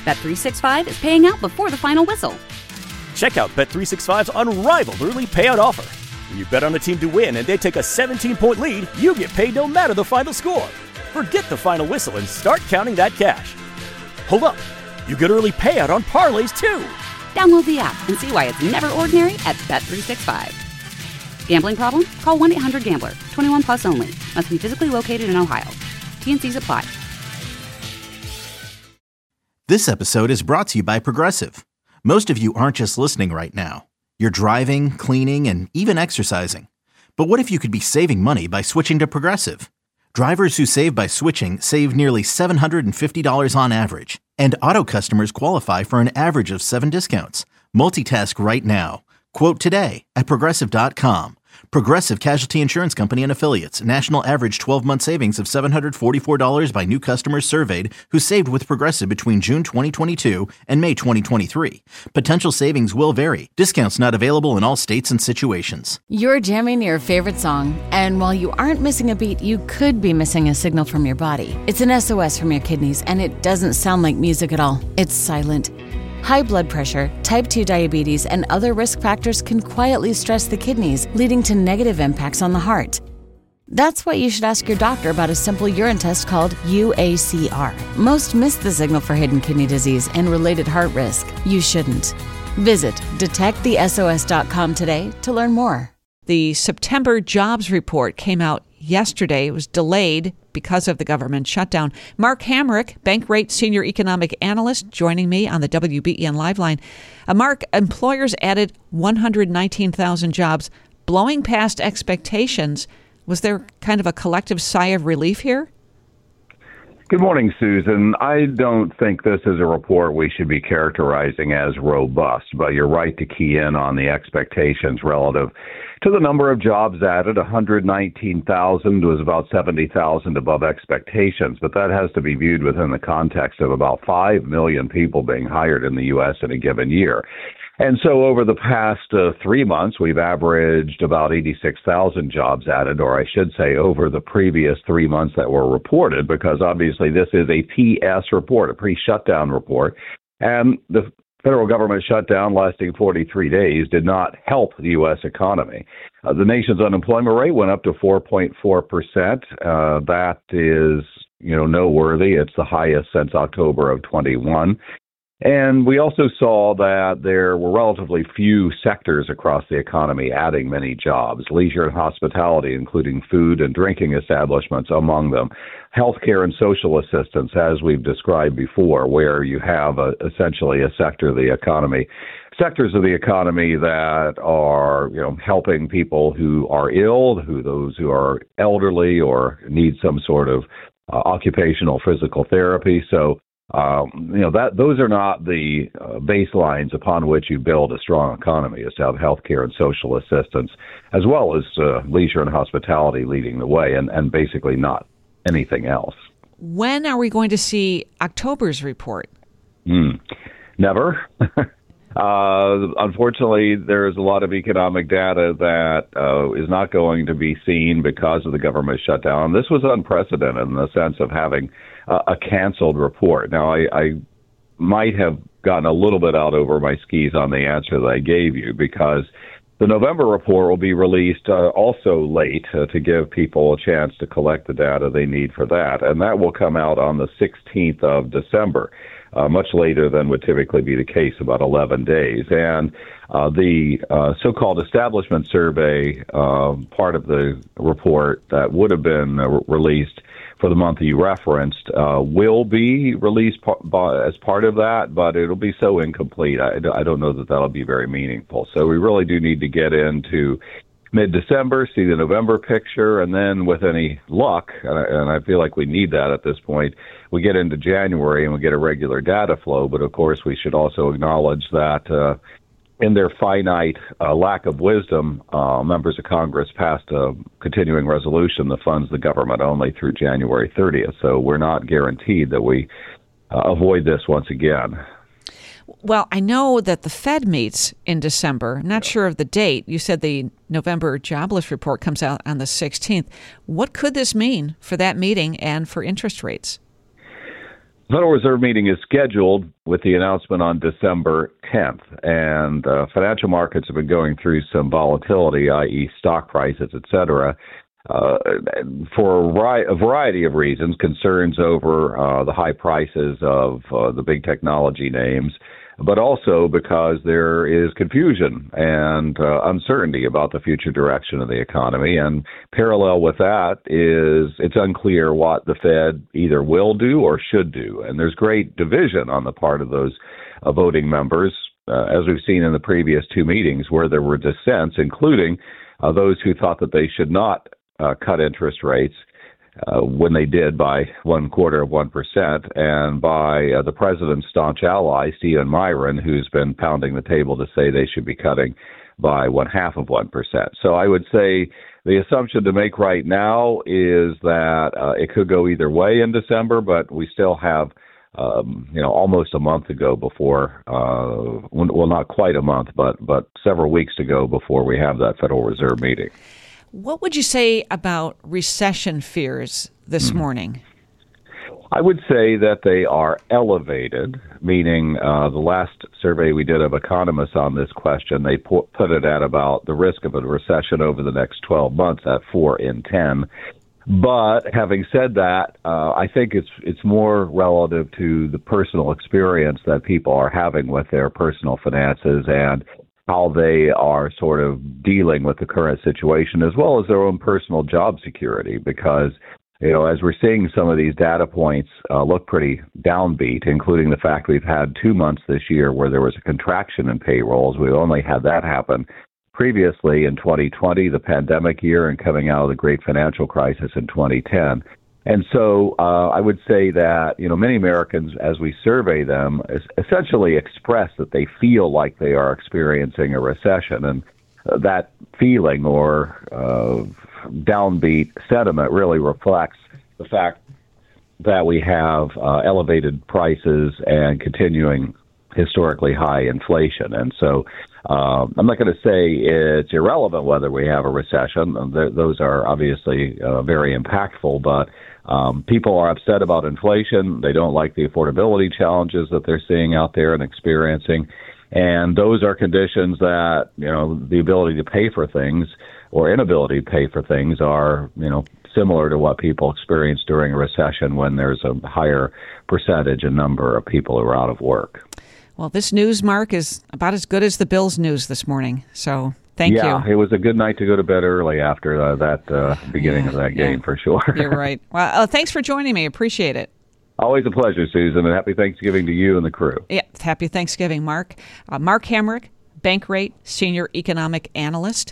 Bet365 is paying out before the final whistle. Check out Bet365's unrivaled early payout offer. When you bet on a team to win and they take a 17-point lead, you get paid no matter the final score. Forget the final whistle and start counting that cash. Hold up. You get early payout on parlays, too. Download the app and see why it's never ordinary at Bet365. Gambling problem? Call 1-800-GAMBLER. 21 plus only. Must be physically located in Ohio. T&Cs apply. This episode is brought to you by Progressive. Most of you aren't just listening right now. You're driving, cleaning, and even exercising. But what if you could be saving money by switching to Progressive? Drivers who save by switching save nearly $750 on average. And auto customers qualify for an average of 7 discounts. Multitask right now. Quote today at Progressive.com. Progressive Casualty Insurance Company and Affiliates. National average 12-month savings of $744 by new customers surveyed who saved with Progressive between June 2022 and May 2023. Potential savings will vary. Discounts not available in all states and situations. You're jamming your favorite song, and while you aren't missing a beat, you could be missing a signal from your body. It's an SOS from your kidneys, and it doesn't sound like music at all. It's silent. High blood pressure, type 2 diabetes, and other risk factors can quietly stress the kidneys, leading to negative impacts on the heart. That's why you should ask your doctor about a simple urine test called UACR. Most miss the signal for hidden kidney disease and related heart risk. You shouldn't. Visit detectthesos.com today to learn more. The September jobs report came out yesterday. It was delayed because of the government shutdown. Mark Hamrick, Bankrate Senior Economic Analyst, joining me on the WBEN Live Line. Mark, employers added 119,000 jobs, blowing past expectations. Was there kind of a collective sigh of relief here? Good morning, Susan. I don't think this is a report we should be characterizing as robust, but you're right to key in on the expectations relative to the number of jobs added. 119,000 was about 70,000 above expectations, but that has to be viewed within the context of about 5 million people being hired in the U.S. in a given year. And so over the past 3 months, we've averaged about 86,000 jobs added, or I should say over the previous 3 months that were reported, because obviously this is a PS report, a pre-shutdown report. And the federal government shutdown lasting 43 days did not help the U.S. economy. The nation's unemployment rate went up to 4.4%. That is, noteworthy. It's the highest since October of 21. And we also saw that there were relatively few sectors across the economy adding many jobs. Leisure and hospitality, including food and drinking establishments among them. Healthcare and social assistance, as we've described before, where you have essentially a sector of the economy, sectors of the economy that are, helping people who are ill, those who are elderly or need some sort of occupational physical therapy. So, those are not the baselines upon which you build a strong economy, is to have healthcare and social assistance, as well as leisure and hospitality leading the way, and basically not anything else. When are we going to see October's report? Never. Unfortunately, there's a lot of economic data that is not going to be seen because of the government shutdown. This was unprecedented in the sense of having a canceled report. Now, I might have gotten a little bit out over my skis on the answer that I gave you, because the November report will be released also late to give people a chance to collect the data they need for that. And that will come out on the 16th of December. Much later than would typically be the case, about 11 days. And the so-called establishment survey, part of the report that would have been released for the month you referenced, will be released as part of that, but it'll be so incomplete. I don't know that that'll be very meaningful. So we really do need to get into mid-December, see the November picture, and then with any luck, and I feel like we need that at this point, we get into January and we get a regular data flow. But of course, we should also acknowledge that in their finite lack of wisdom, members of Congress passed a continuing resolution that funds the government only through January 30th. So we're not guaranteed that we avoid this once again. Well, I know that the Fed meets in December. I'm not sure of the date. You said the November jobless report comes out on the 16th. What could this mean for that meeting and for interest rates? The Federal Reserve meeting is scheduled with the announcement on December 10th, and financial markets have been going through some volatility, i.e. stock prices, et cetera, for a variety of reasons, concerns over the high prices of the big technology names, but also because there is confusion and uncertainty about the future direction of the economy. And parallel with that is it's unclear what the Fed either will do or should do. And there's great division on the part of those voting members, as we've seen in the previous two meetings where there were dissents, including those who thought that they should not cut interest rates when they did by 0.25%, and by the president's staunch ally, Stephen Myron, who's been pounding the table to say they should be cutting by 0.5%. So I would say the assumption to make right now is that it could go either way in December, but we still have almost a month to go before, well, not quite a month, but several weeks to go before we have that Federal Reserve meeting. What would you say about recession fears this morning? I would say that they are elevated, meaning the last survey we did of economists on this question, they put it at about the risk of a recession over the next 12 months at 4 in 10. But having said that, I think it's more relative to the personal experience that people are having with their personal finances and how they are sort of dealing with the current situation, as well as their own personal job security, because, as we're seeing some of these data points look pretty downbeat, including the fact we've had 2 months this year where there was a contraction in payrolls. We only had that happen previously in 2020, the pandemic year, and coming out of the great financial crisis in 2010. And so I would say that, many Americans, as we survey them, essentially express that they feel like they are experiencing a recession. And that feeling or downbeat sentiment really reflects the fact that we have elevated prices and continuing historically high inflation. And so I'm not going to say it's irrelevant whether we have a recession. Those are obviously very impactful, but people are upset about inflation. They don't like the affordability challenges that they're seeing out there and experiencing. And those are conditions that, the ability to pay for things or inability to pay for things are, similar to what people experience during a recession when there's a higher percentage and number of people who are out of work. Well, this news, Mark, is about as good as the Bills news this morning. So thank you. Yeah, it was a good night to go to bed early after that beginning of that game, for sure. You're right. Well, thanks for joining me. Appreciate it. Always a pleasure, Susan, and happy Thanksgiving to you and the crew. Yeah, happy Thanksgiving, Mark. Mark Hamrick, Bankrate Senior Economic Analyst.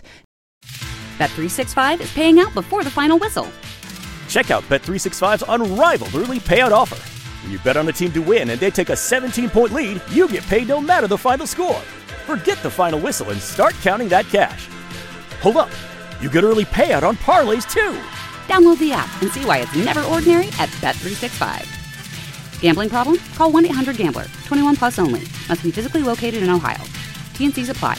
Bet365 is paying out before the final whistle. Check out Bet365's unrivaled early payout offer. When you bet on a team to win and they take a 17-point lead, you get paid no matter the final score. Forget the final whistle and start counting that cash. Hold up. You get early payout on parlays, too. Download the app and see why it's never ordinary at Bet365. Gambling problem? Call 1-800-GAMBLER. 21 plus only. Must be physically located in Ohio. T&Cs apply.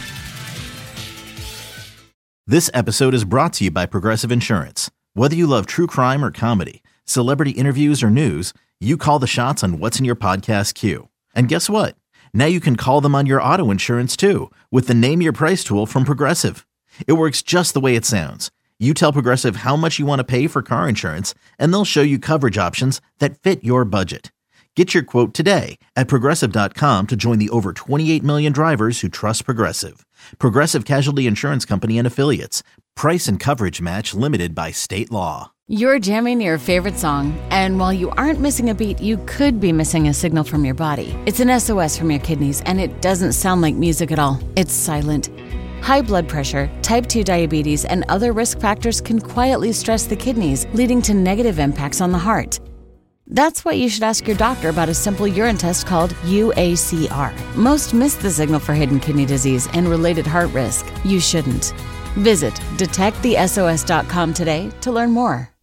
This episode is brought to you by Progressive Insurance. Whether you love true crime or comedy, celebrity interviews or news, you call the shots on what's in your podcast queue. And guess what? Now you can call them on your auto insurance too with the Name Your Price tool from Progressive. It works just the way it sounds. You tell Progressive how much you want to pay for car insurance, and they'll show you coverage options that fit your budget. Get your quote today at Progressive.com to join the over 28 million drivers who trust Progressive. Progressive Casualty Insurance Company and Affiliates. Price and coverage match limited by state law. You're jamming your favorite song, and while you aren't missing a beat, you could be missing a signal from your body. It's an SOS from your kidneys, and it doesn't sound like music at all. It's silent. High blood pressure, type 2 diabetes, and other risk factors can quietly stress the kidneys, leading to negative impacts on the heart. That's why you should ask your doctor about a simple urine test called UACR. Most miss the signal for hidden kidney disease and related heart risk. You shouldn't. Visit detectthesos.com today to learn more.